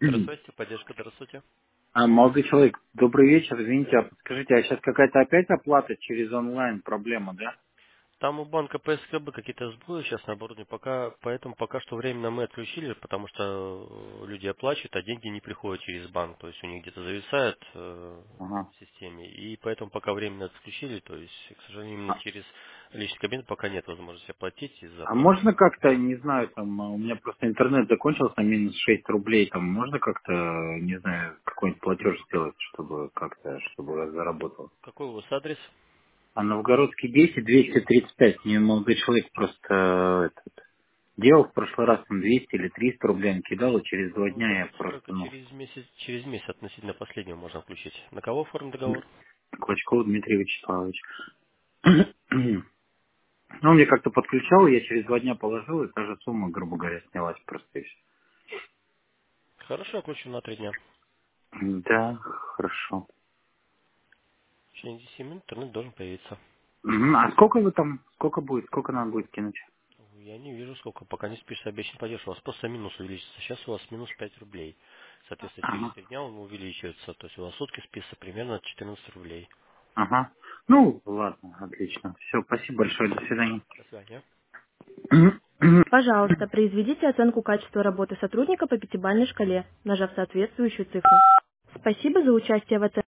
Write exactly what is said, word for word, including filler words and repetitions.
Здравствуйте, поддержка, здравствуйте. А, молодой человек, добрый вечер, извините, а подскажите, а сейчас какая-то опять оплата через онлайн проблема, да? Там у банка ПСКБ какие-то сбои сейчас на оборудовании, пока, поэтому пока что временно мы отключили, потому что э, люди оплачивают, а деньги не приходят через банк, то есть у них где-то зависает э, Ага. в системе, и поэтому пока временно отключили, то есть, к сожалению, именно А, через личный кабинет пока нет возможности оплатить из-за а оплаты. можно как-то, не знаю, там, а, у меня просто интернет закончился на минус шесть рублей, там, можно как-то, не знаю, какой-нибудь платеж сделать, чтобы как-то, чтобы заработал? Какой у вас адрес? А Новгородский десять, двести тридцать пять, мне молодой человек просто э, этот, делал в прошлый раз там двести или триста рублей он кидал, и через два Ну, дня я допустим, просто, только ну, через месяц, через месяц относительно последнего можно включить. На кого оформить договор? Клочков Дмитрий Вячеславович. Ну, он мне как-то подключал, я через два дня положил, и та же сумма, грубо говоря, снялась просто и всё. Хорошо, я включу на три дня. Да, хорошо. В течение десяти минут интернет должен появиться. Мгм. А сколько вы там, сколько будет, сколько надо будет кинуть? Я не вижу сколько, пока не спишется обещанный платеж. У вас просто минус увеличится. Сейчас у вас минус пять рублей. Соответственно, через Ага, три дня он увеличивается. То есть у вас сутки списывается примерно четырнадцать рублей. ага. Ну, ладно, отлично. Все, спасибо большое, до свидания. До свидания. Пожалуйста, произведите оценку качества работы сотрудника по пятибалльной шкале, нажав соответствующую цифру. Спасибо за участие в оценке.